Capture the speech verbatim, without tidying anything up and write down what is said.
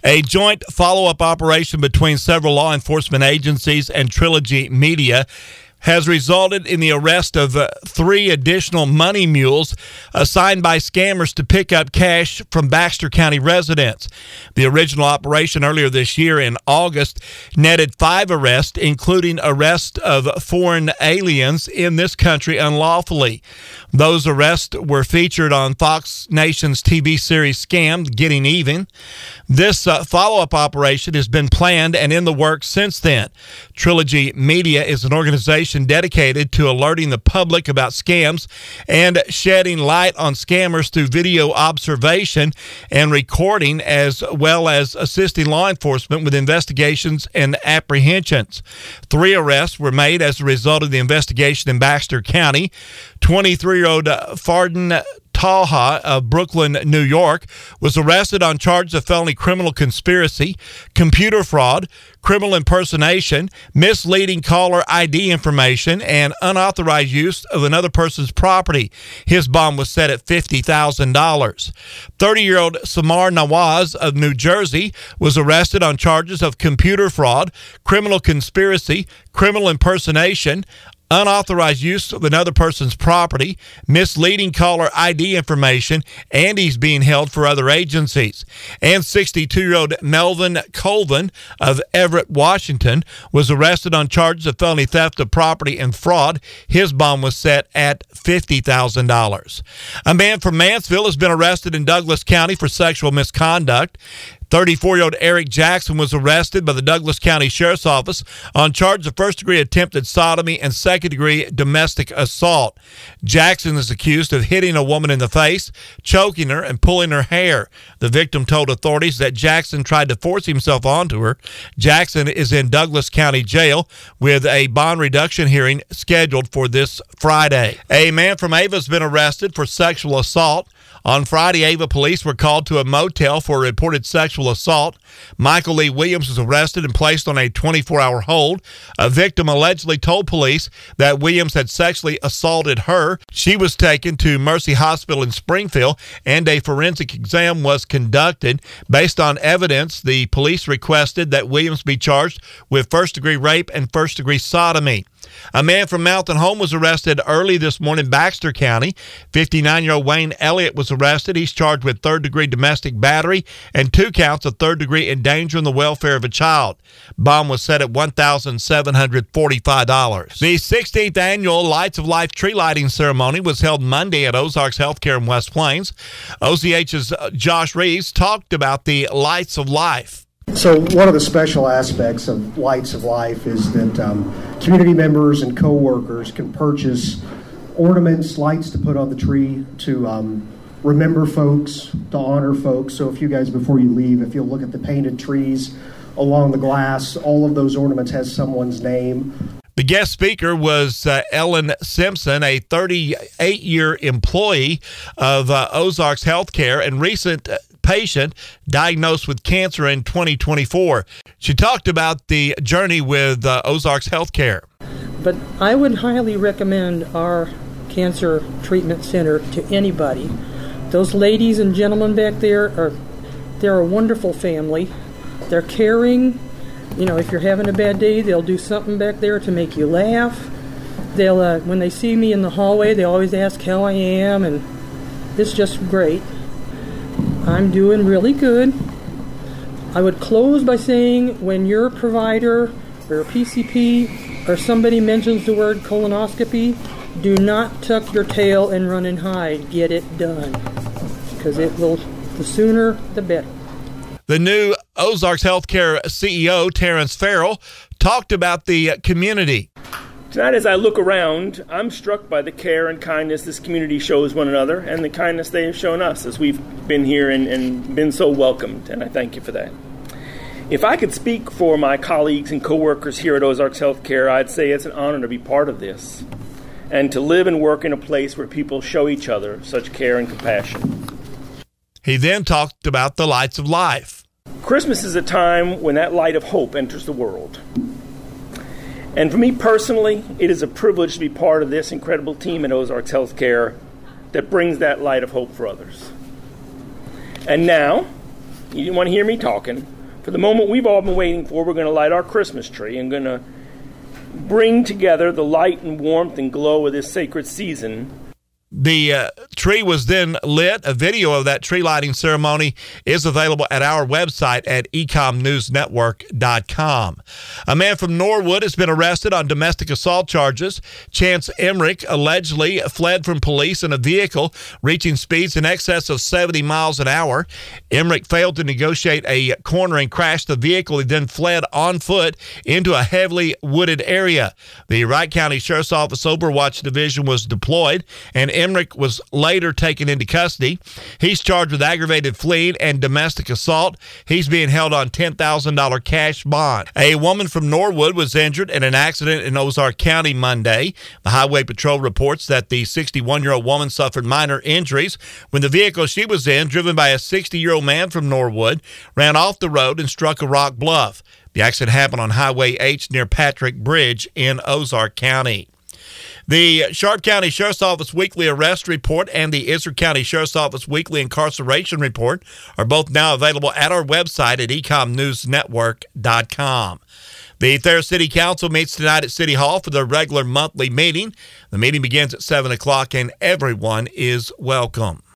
A joint follow-up operation between several law enforcement agencies and Trilogy Media has resulted in the arrest of uh, three additional money mules assigned by scammers to pick up cash from Baxter County residents. The original operation earlier this year in August netted five arrests, including arrest of foreign aliens in this country unlawfully. Those arrests were featured on Fox Nation's T V series Scam, Getting Even. This uh, follow-up operation has been planned and in the works since then. Trilogy Media is an organization dedicated to alerting the public about scams and shedding light on scammers through video observation and recording, as well as assisting law enforcement with investigations and apprehensions. Three arrests were made as a result of the investigation in Baxter County. twenty-three-year-old Farden Taha of Brooklyn, New York, was arrested on charges of felony criminal conspiracy, computer fraud, criminal impersonation, misleading caller I D information, and unauthorized use of another person's property. His bond was set at fifty thousand dollars. thirty-year-old Samar Nawaz of New Jersey was arrested on charges of computer fraud, criminal conspiracy, criminal impersonation, unauthorized use of another person's property, misleading caller I D information, and he's being held for other agencies. And sixty-two-year-old Melvin Colvin of Everett, Washington, was arrested on charges of felony theft of property and fraud. His bond was set at fifty thousand dollars. A man from Mansfield has been arrested in Douglas County for sexual misconduct. thirty-four-year-old Eric Jackson was arrested by the Douglas County Sheriff's Office on charges of first-degree attempted sodomy and second-degree domestic assault. Jackson is accused of hitting a woman in the face, choking her, and pulling her hair. The victim told authorities that Jackson tried to force himself onto her. Jackson is in Douglas County Jail with a bond reduction hearing scheduled for this Friday. A man from Ava has been arrested for sexual assault. On Friday, Ava police were called to a motel for a reported sexual assault. Michael Lee Williams was arrested and placed on a twenty-four hour hold. A victim allegedly told police that Williams had sexually assaulted her. She was taken to Mercy Hospital in Springfield, and a forensic exam was conducted. Based on evidence, the police requested that Williams be charged with first-degree rape and first-degree sodomy. A man from Mountain Home was arrested early this morning in Baxter County. fifty-nine-year-old Wayne Elliott was arrested. He's charged with third-degree domestic battery and two counts of third-degree endangering the welfare of a child. Bond was set at one thousand seven hundred forty-five dollars. The sixteenth annual Lights of Life tree lighting ceremony was held Monday at Ozarks Healthcare in West Plains. O Z H's Josh Reeves talked about the Lights of Life. So one of the special aspects of Lights of Life is that um, community members and co-workers can purchase ornaments, lights to put on the tree to um, remember folks, to honor folks. So if you guys, before you leave, if you'll look at the painted trees along the glass, all of those ornaments has someone's name. The guest speaker was uh, Ellen Simpson, a thirty-eight-year employee of uh, Ozarks Healthcare and recent uh, patient diagnosed with cancer in twenty twenty-four. She talked about the journey with uh, Ozarks Healthcare. But I would highly recommend our cancer treatment center to anybody. Those ladies and gentlemen back there are they're a wonderful family. They're caring. You know, if you're having a bad day, they'll do something back there to make you laugh. They'll uh, when they see me in the hallway, they always ask how I am, and it's just great. I'm doing really good. I would close by saying when your provider or P C P or somebody mentions the word colonoscopy, do not tuck your tail and run and hide. Get it done. Because it will, the sooner the better. The new Ozarks Healthcare C E O, Terrence Farrell, talked about the community. Tonight, as I look around, I'm struck by the care and kindness this community shows one another and the kindness they have shown us as we've been here and, and been so welcomed, and I thank you for that. If I could speak for my colleagues and coworkers here at Ozarks Healthcare, I'd say it's an honor to be part of this and to live and work in a place where people show each other such care and compassion. He then talked about the Lights of Life. Christmas is a time when that light of hope enters the world. And for me personally, it is a privilege to be part of this incredible team at Ozarks Healthcare that brings that light of hope for others. And now, you didn't want to hear me talking, For the moment we've all been waiting for, we're going to light our Christmas tree and going to bring together the light and warmth and glow of this sacred season. The uh, tree was then lit. A video of that tree lighting ceremony is available at our website at ecom news network dot com. A man from Norwood has been arrested on domestic assault charges. Chance Emmerich allegedly fled from police in a vehicle reaching speeds in excess of seventy miles an hour. Emmerich failed to negotiate a corner and crashed the vehicle. He then fled on foot into a heavily wooded area. The Wright County Sheriff's Office Overwatch Division was deployed, and Emmerich was later taken into custody. He's charged with aggravated fleeing and domestic assault. He's being held on ten thousand dollars cash bond. A woman from Norwood was injured in an accident in Ozark County Monday. The Highway Patrol reports that the sixty-one-year-old woman suffered minor injuries when the vehicle she was in, driven by a sixty-year-old man from Norwood, ran off the road and struck a rock bluff. The accident happened on Highway H near Patrick Bridge in Ozark County. The Sharp County Sheriff's Office Weekly Arrest Report and the Issaquah County Sheriff's Office Weekly Incarceration Report are both now available at our website at ecom news network dot com. The Thayer City Council meets tonight at City Hall for their regular monthly meeting. The meeting begins at seven o'clock and everyone is welcome.